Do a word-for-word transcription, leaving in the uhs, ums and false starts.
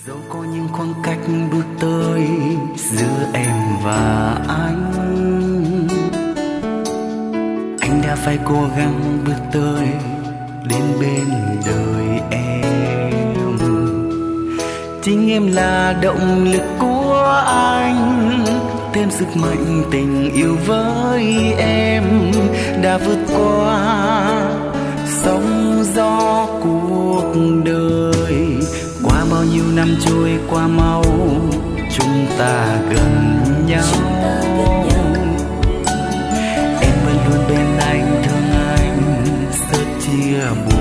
Dẫu có những khoảng cách bước tới giữa em và anh, anh đã phải cố gắng bước tới đến bên đời em. Chính em là động lực của anh, thêm sức mạnh tình yêu với em, đã vượt qua sóng gió cuộc đời. Qua bao nhiêu năm trôi qua mau, chúng ta gần nhau. Em vẫn luôn bên anh, thương anh, sớt chia buồn.